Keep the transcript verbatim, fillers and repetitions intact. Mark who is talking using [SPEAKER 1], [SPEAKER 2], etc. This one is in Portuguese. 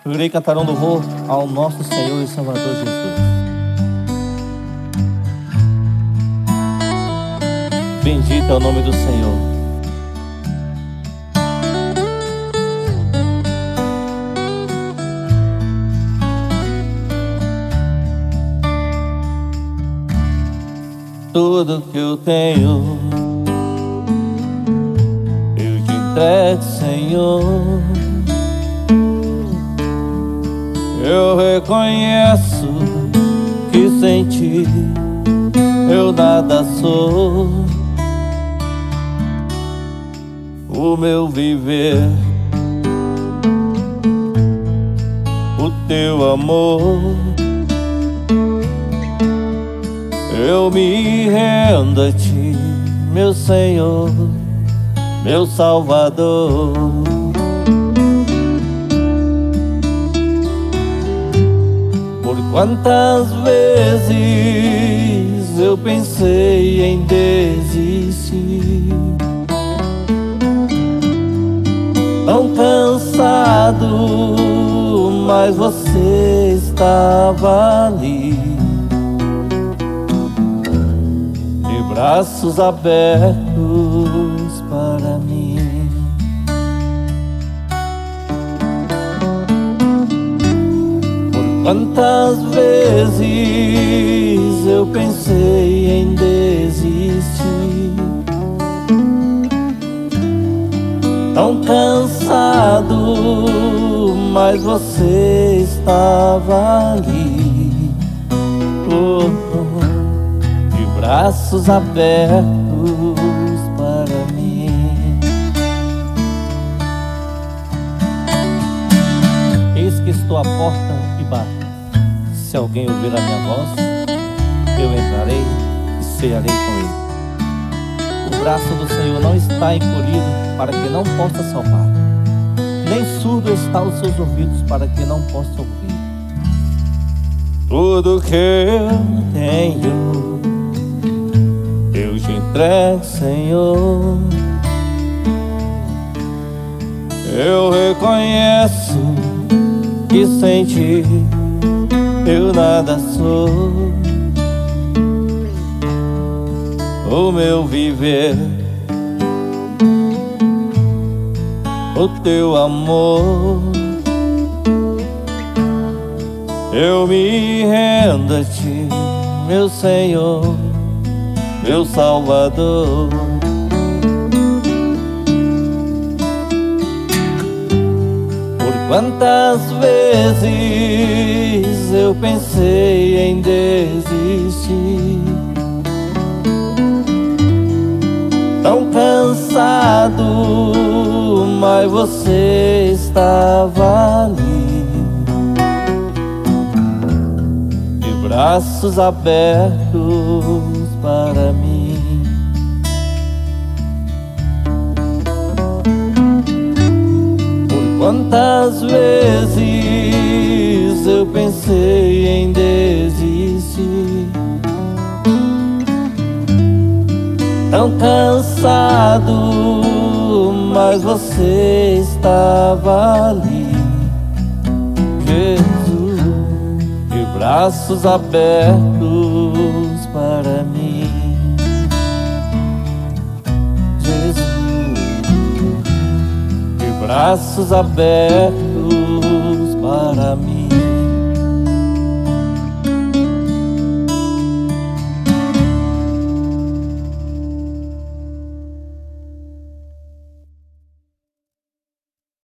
[SPEAKER 1] Eu irei cantar um louvor ao nosso Senhor e Salvador Jesus. Bendito é o nome do Senhor. Tudo que eu tenho eu te entrego, Senhor. Eu reconheço que sem ti eu nada sou. O meu viver, o teu amor, eu me rendo a ti, meu Senhor, meu Salvador. Por quantas vezes eu pensei em desistir, tão cansado, mas você estava ali, de braços abertos para mim. Por quantas vezes eu pensei em desistir, tão cansado, mas você estava ali, oh, oh, de braços abertos para mim. Eis que estou à porta e bato. Se alguém ouvir a minha voz, eu entrarei e cearei com ele. O braço do Senhor não está encolhido para que não possa salvar, nem surdo está os seus ouvidos para que não possa ouvir. Tudo que eu tenho eu te entrego, Senhor. Eu reconheço que sem ti eu nada sou. O meu viver, o teu amor, eu me rendo a ti, meu Senhor, meu Salvador. Por quantas vezes eu pensei em desistir, tão cansado, mas você estava ali, de braços abertos para mim. Por quantas vezes eu pensei em desistir, tão cansado, mas você estava ali, Jesus, de braços abertos para mim. Jesus, de braços abertos para mim.